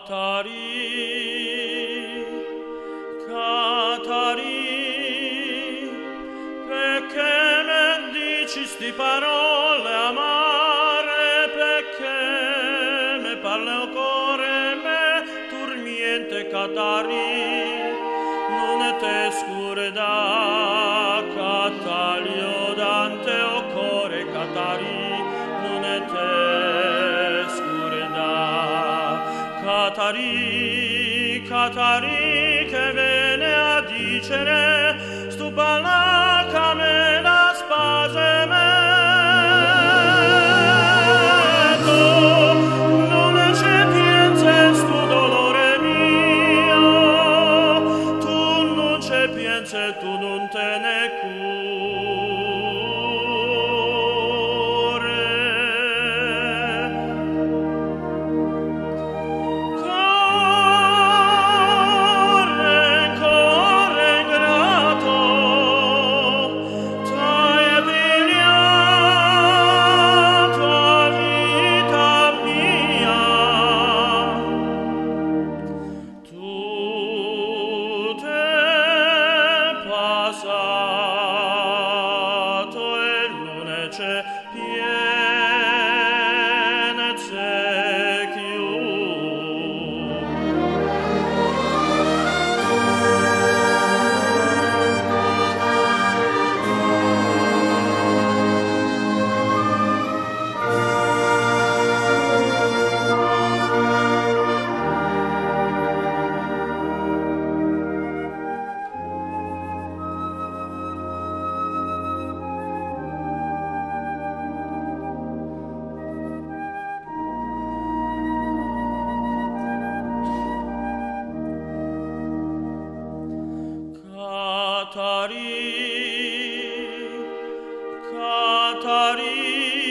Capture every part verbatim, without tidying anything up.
Catari, Catari, perché me dici sti parole amare, perché me parle o core me turmiente Catari, non è te scure da Catalio Dante o core Catari, non è te scure da Catari, Catari che viene a dicere stu balaca me la spase me. Se tu non te ne cure, corre, corre ingrato, t'hai avviliato a vita mia, tu te passato e non c'è piene zecchio. Catari, Catari,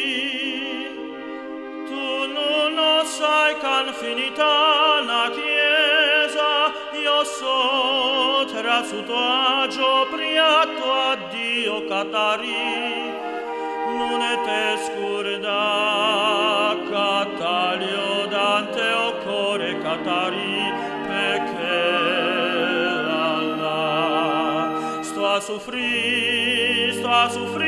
tu non lo sai che finita la chiesa, io so tra su tuo agio priato addio Catari, non è te scurda Catalio Dante o core Catari, perché sto a soffrire, sto a soffrire